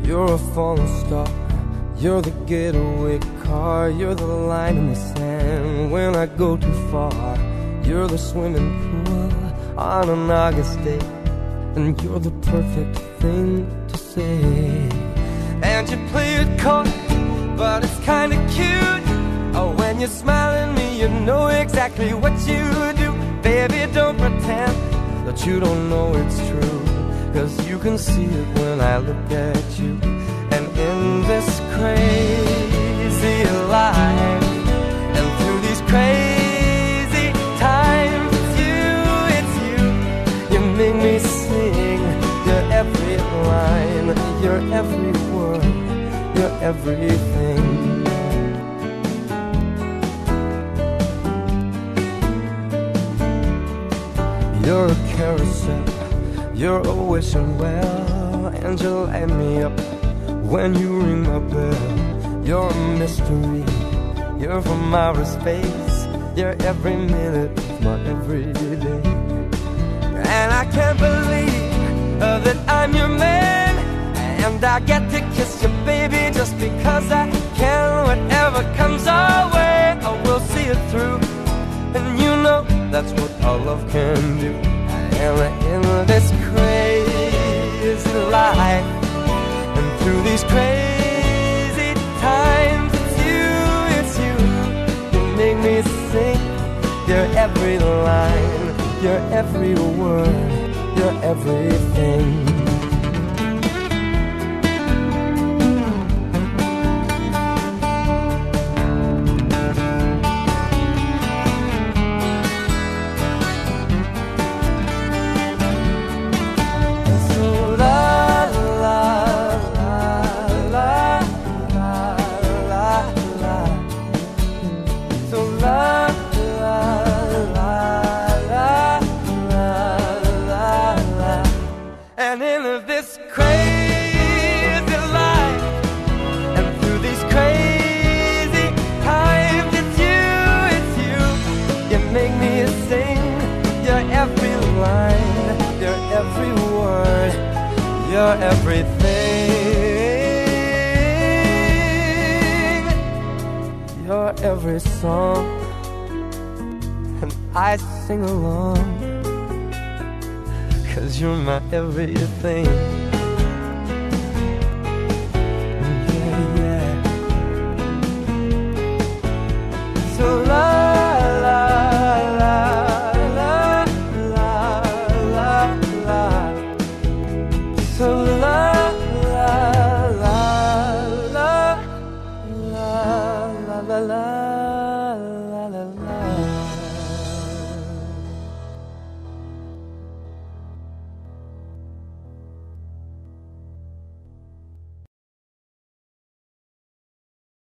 You're a falling star, you're the getaway car, you're the line in the sand when I go too far. You're the swimming pool on an August day, and you're the perfect thing to say. And you play it coy, but it's kinda cute. Oh, when you're smiling at me, you know exactly what you do. Baby, don't pretend that you don't know it's true, 'cause you can see it when I look at you. And in this crazy life, and through these crazy times, it's you, you make me sing. You're every line, you're every word, you're everything. You're a carousel, you're always wishing well, and you light me up when you ring my bell. You're a mystery, you're from outer space, you're every minute of my everyday. And I can't believe that I'm your man, and I get to kiss you, baby, just because I can. Whatever comes our way, I will see it through, and you know that's what our love can do. And in this crazy life, and through these crazy times, it's you, you make me sing. You're every line, you're every word, you're everything. And in this crazy life, and through these crazy times, it's you, you make me sing. You're every line, you're every word, you're everything. You're every song, and I sing along, 'cause you're my everything.